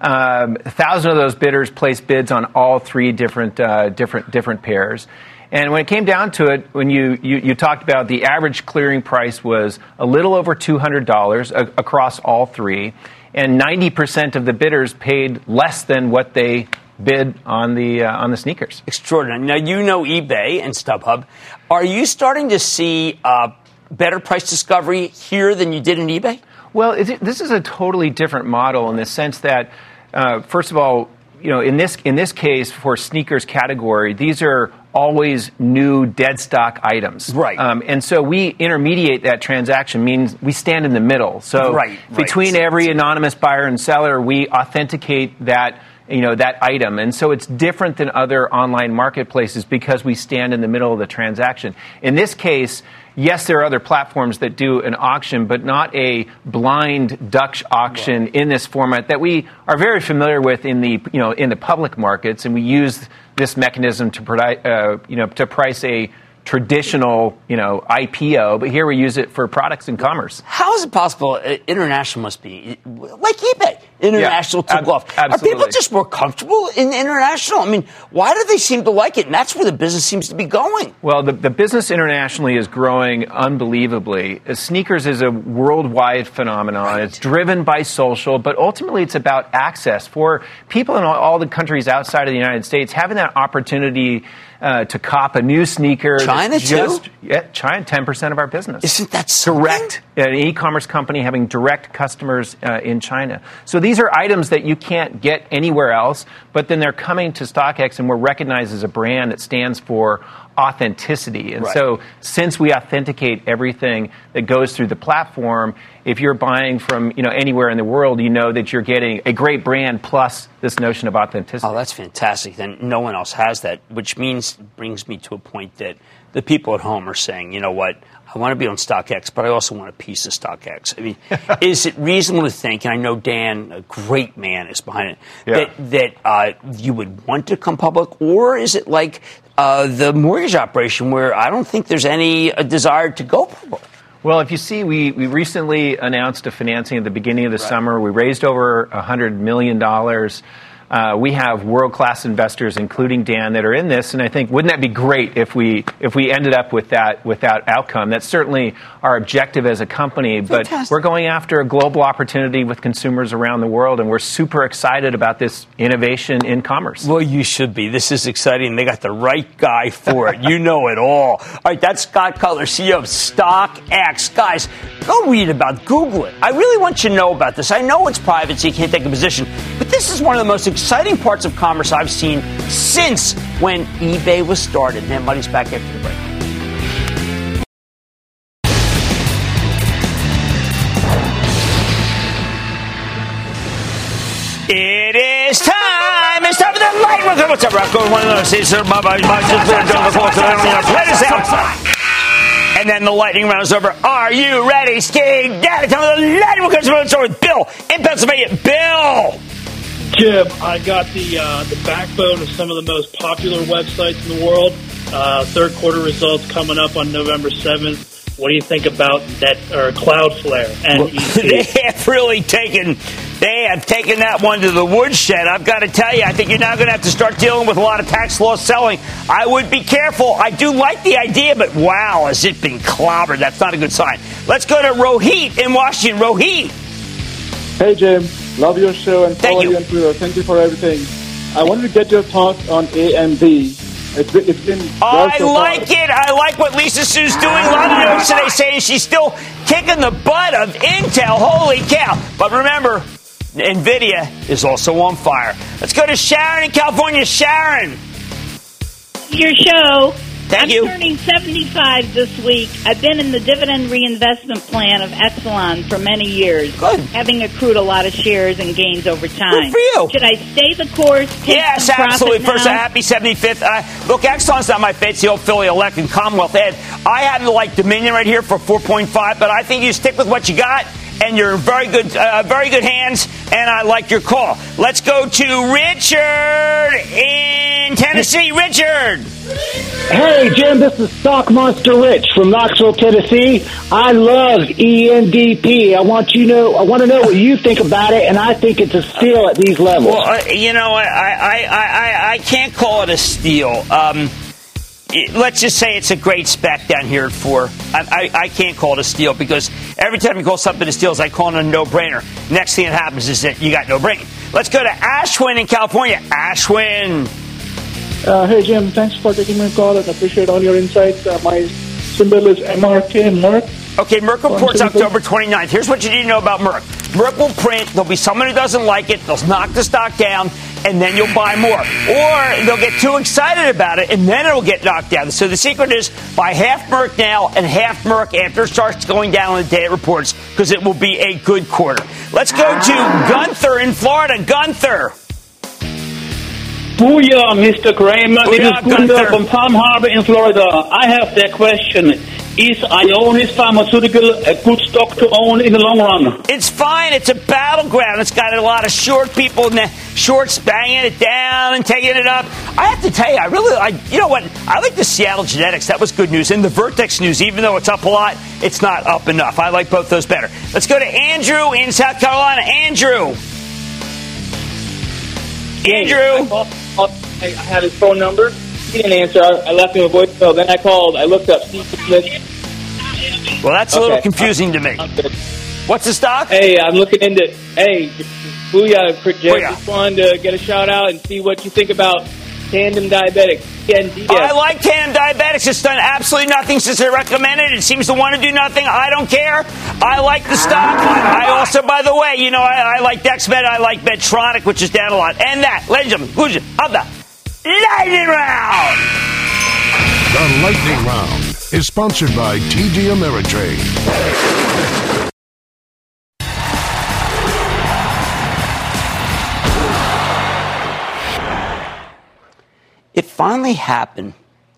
Um, a thousand of those bidders placed bids on all three different uh, different different pairs. And when it came down to it, when you, you, you talked about the average clearing price was a little over two hundred dollars a- across all three, and ninety percent of the bidders paid less than what they bid on the uh, on the sneakers. Extraordinary. Now, you know eBay and StubHub. Are you starting to see uh, better price discovery here than you did in eBay? Well, it, this is a totally different model in the sense that, uh, first of all, you know, in this in this case for sneakers category, these are always new dead stock items. Right. Um, and so we intermediate that transaction, means we stand in the middle. So right, between right. every anonymous buyer and seller, we authenticate that you know, that item. And so it's different than other online marketplaces because we stand in the middle of the transaction. In this case, yes, there are other platforms that do an auction, but not a blind Dutch auction right. in this format that we are very familiar with in the, you know, in the public markets. And we use this mechanism to, uh, you know, to price a traditional, you know, I P O, but here we use it for products and commerce. How is it possible uh, international must be like eBay? International yeah, took ab- off. Absolutely. Are people just more comfortable in international? I mean, why do they seem to like it? And that's where the business seems to be going. Well, the, the business internationally is growing unbelievably. Sneakers is a worldwide phenomenon. Right. It's driven by social, but ultimately it's about access for people in all, all the countries outside of the United States having that opportunity Uh, to cop a new sneaker. China, just, too? Yeah, China, ten percent of our business. Isn't that something? Direct an e-commerce company having direct customers uh, in China. So these are items that you can't get anywhere else, but then they're coming to StockX, and we're recognized as a brand that stands for authenticity. And right. so since we authenticate everything that goes through the platform, if you're buying from, you know, anywhere in the world, you know that you're getting a great brand plus this notion of authenticity. Oh, that's fantastic. Then no one else has that, which means, brings me to a point that the people at home are saying, you know what, I want to be on StockX, but I also want a piece of StockX. I mean, is it reasonable to think, and I know Dan, a great man, is behind it, yeah. that, that uh, you would want to come public? Or is it like uh, the mortgage operation where I don't think there's any uh, desire to go public? Well, if you see, we, we recently announced a financing at the beginning of the right. summer. We raised over one hundred million dollars. Uh, we have world-class investors, including Dan, that are in this, and I think wouldn't that be great if we if we ended up with that with that outcome? That's certainly our objective as a company, but Fantastic. We're going after a global opportunity with consumers around the world, and we're super excited about this innovation in commerce. Well, you should be. This is exciting. They got the right guy for it. You know it all. All right, that's Scott Cutler, C E O of StockX. Guys, go read about Google it. I really want you to know about this. I know it's private, so you can't take a position, but this is one of the most exciting parts of commerce I've seen since when eBay was started. And Money's back after the break. It is time. It's time for the light. What's up, Rocco? One of those. It's my my Let us out. And then the lightning round is over. Are you ready, Ski? Daddy, tell me the lightning round is over with Bill in Pennsylvania. Bill. Jim, I got the uh, the backbone of some of the most popular websites in the world. Uh, third quarter results coming up on November seventh. What do you think about that or Cloudflare? And well, they have really taken they have taken that one to the woodshed. I've got to tell you, I think you're now going to have to start dealing with a lot of tax loss selling. I would be careful. I do like the idea, but wow, has it been clobbered? That's not a good sign. Let's go to Rohit in Washington. Rohit. Hey, Jim. Love your show and follow Thank you. you on Twitter. Thank you for everything. I wanted to get your thoughts on A M D. It's been, it's been I like it. I like what Lisa Su's doing. A lot of notes today saying she's still kicking the butt of Intel. Holy cow. But remember, NVIDIA is also on fire. Let's go to Sharon in California. Sharon. Your show. Thank I'm you. turning seventy-five this week. I've been in the dividend reinvestment plan of Exelon for many years, Good. having accrued a lot of shares and gains over time. Good for you. Should I stay the course? Take Yes, some absolutely. profit First, a now? happy seventy-fifth. Uh, look, Exxon's not my fate. It's the old Philly elect and Commonwealth Ed. I happen to like Dominion right here for four point five, but I think you stick with what you got, and you're in very good, uh, very good hands, and I like your call. Let's go to Richard in Tennessee. Richard. Hey, Jim, this is Stock Monster Rich from Knoxville, Tennessee. I love E N D P. I want you know. I want to know what you think about it, and I think it's a steal at these levels. Well, uh, you know, I, I, I, I, I can't call it a steal. Um, it, let's just say it's a great spec down here at four. I, I, I can't call it a steal because every time you call something a steal, it's like calling it a no-brainer. Next thing that happens is that you got no brain. Let's go to Ashwin in California. Ashwin. Uh, hey, Jim. Thanks for taking my call and appreciate all your insights. Uh, my symbol is M R K, Merck. Okay, Merck reports October twenty-ninth. Here's what you need to know about Merck. Merck will print. There'll be someone who doesn't like it. They'll knock the stock down, and then you'll buy more. Or they'll get too excited about it, and then it'll get knocked down. So the secret is buy half Merck now and half Merck after it starts going down on the day it reports, because it will be a good quarter. Let's go to Gunther in Florida. Gunther. Booyah, Mister Kramer. This Booyah, is Gunther Gunther. from Palm Harbor in Florida. I have that question. Is Ionis Pharmaceutical a good stock to own in the long run? It's fine. It's a battleground. It's got a lot of short people in the shorts banging it down and taking it up. I have to tell you, I really, I, you know what? I like the Seattle Genetics. That was good news. And the Vertex news, even though it's up a lot, it's not up enough. I like both those better. Let's go to Andrew in South Carolina. Andrew. Andrew. I had his phone number. He didn't answer. I left him a voicemail. Then I called. I looked up Steve Smith. Well, that's a Okay. little confusing to me. What's the stock? Hey, I'm looking into. Hey, booyah, Jim. Booyah. Just wanted to get a shout out and see what you think about Tandem Diabetics, T N D S. I like Tandem Diabetics. It's done absolutely nothing since they recommended it. It seems to want to do nothing. I don't care. I like the stock. I also, by the way, you know, I, I like Dexmed. I like Medtronic, which is down a lot. And that, ladies and gentlemen, of the Lightning Round. The Lightning Round is sponsored by T D Ameritrade. It finally happened.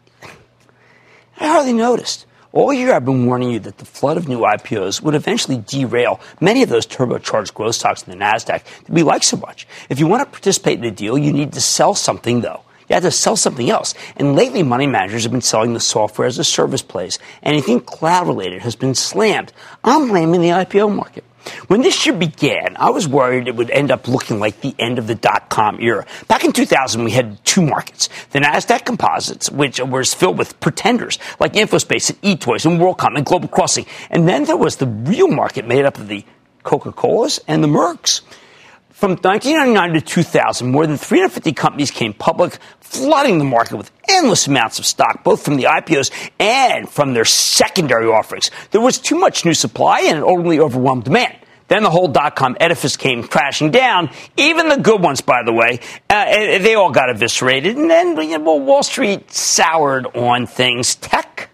I hardly noticed. All year I've been warning you that the flood of new I P Os would eventually derail many of those turbocharged growth stocks in the NASDAQ that we like so much. If you want to participate in the deal, you need to sell something, though. You have to sell something else. And lately, money managers have been selling the software as a service plays. Anything cloud-related has been slammed. I'm blaming the I P O market. When this year began, I was worried it would end up looking like the end of the dot-com era. Back in two thousand, we had two markets. The NASDAQ Composites, which was filled with pretenders like InfoSpace and eToys and WorldCom and Global Crossing. And then there was the real market made up of the Coca-Colas and the Mercs. From nineteen ninety-nine to two thousand, more than three hundred fifty companies came public, flooding the market with endless amounts of stock, both from the I P Os and from their secondary offerings. There was too much new supply and it ultimately overwhelmed demand. Then the whole dot-com edifice came crashing down. Even the good ones, by the way, uh, they all got eviscerated. And then you know, Wall Street soured on things tech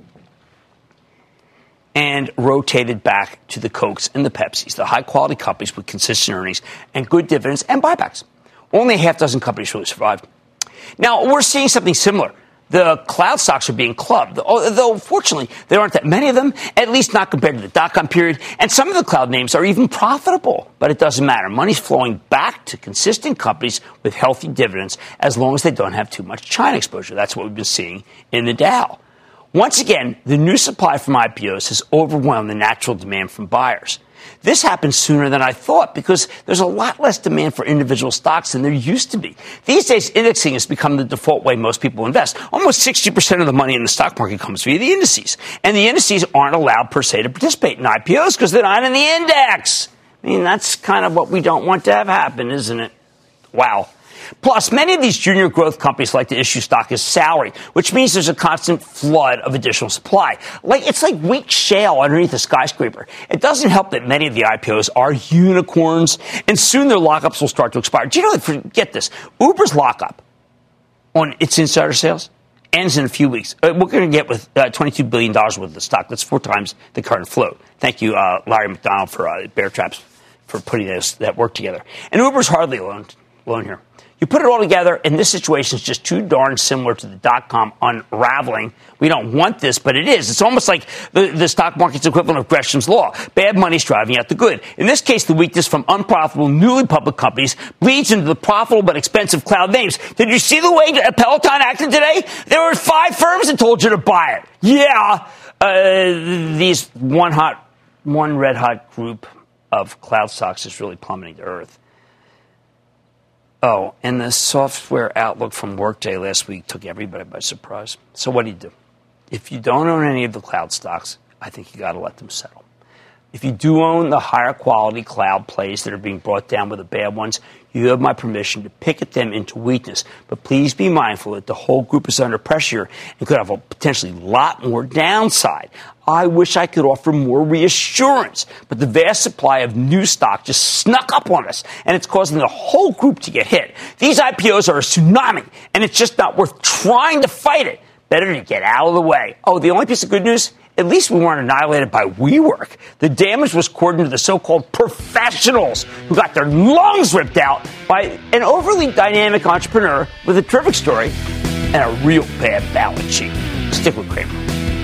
and rotated back to the Cokes and the Pepsis, the high-quality companies with consistent earnings and good dividends and buybacks. Only a half dozen companies really survived. Now, we're seeing something similar. The cloud stocks are being clubbed, though fortunately there aren't that many of them, at least not compared to the dot-com period, and some of the cloud names are even profitable. But it doesn't matter. Money's flowing back to consistent companies with healthy dividends as long as they don't have too much China exposure. That's what we've been seeing in the Dow. Once again, the new supply from I P Os has overwhelmed the natural demand from buyers. This happened sooner than I thought because there's a lot less demand for individual stocks than there used to be. These days, indexing has become the default way most people invest. Almost sixty percent of the money in the stock market comes via the indices. And the indices aren't allowed per se to participate in I P Os because they're not in the index. I mean, that's kind of what we don't want to have happen, isn't it? Wow. Plus, many of these junior growth companies like to issue stock as salary, which means there's a constant flood of additional supply. Like it's like weak shale underneath a skyscraper. It doesn't help that many of the I P Os are unicorns, and soon their lockups will start to expire. Do you know that, forget this, Uber's lockup on its insider sales ends in a few weeks. Uh, we're going to get with uh, twenty-two billion dollars worth of stock. That's four times the current float. Thank you, uh, Larry McDonald, for uh, Bear Traps, for putting this, that work together. And Uber's hardly alone, alone here. You put it all together, and this situation is just too darn similar to the dot-com unraveling. We don't want this, but it is. It's almost like the, the stock market's equivalent of Gresham's Law. Bad money's driving out the good. In this case, the weakness from unprofitable, newly public companies bleeds into the profitable but expensive cloud names. Did you see the way Peloton acted today? There were five firms that told you to buy it. Yeah, uh, these one hot, one red-hot group of cloud stocks is really plummeting to earth. Oh, and the software outlook from Workday last week took everybody by surprise. So what do you do? If you don't own any of the cloud stocks, I think you got to let them settle. If you do own the higher quality cloud plays that are being brought down with the bad ones, you have my permission to pick at them into weakness. But please be mindful that the whole group is under pressure and could have a potentially lot more downside. I wish I could offer more reassurance, but the vast supply of new stock just snuck up on us, and it's causing the whole group to get hit. These I P Os are a tsunami, and it's just not worth trying to fight it. Better to get out of the way. Oh, the only piece of good news? At least we weren't annihilated by WeWork. The damage was according to the so-called professionals who got their lungs ripped out by an overly dynamic entrepreneur with a terrific story and a real bad balance sheet. Stick with Cramer.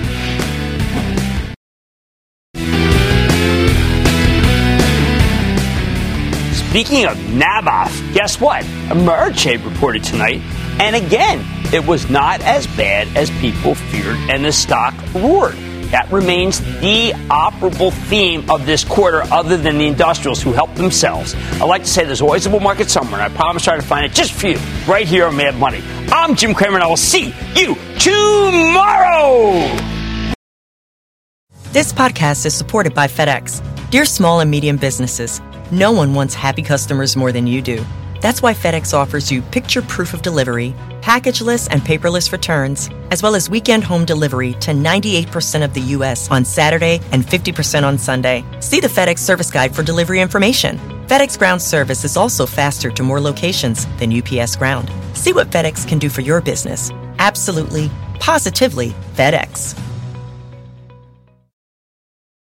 Speaking of Naboth, guess what? Ameritrade reported tonight, and again, it was not as bad as people feared, and the stock roared. That remains the operable theme of this quarter, other than the industrials who helped themselves. I like to say there's always a bull market somewhere, and I promise to try to find it just for you, right here on Mad Money. I'm Jim Cramer, and I will see you tomorrow! This podcast is supported by FedEx. Dear small and medium businesses, no one wants happy customers more than you do. That's why FedEx offers you picture proof of delivery, packageless and paperless returns, as well as weekend home delivery to ninety-eight percent of the U S on Saturday and fifty percent on Sunday. See the FedEx service guide for delivery information. FedEx Ground service is also faster to more locations than U P S Ground. See what FedEx can do for your business. Absolutely, positively FedEx.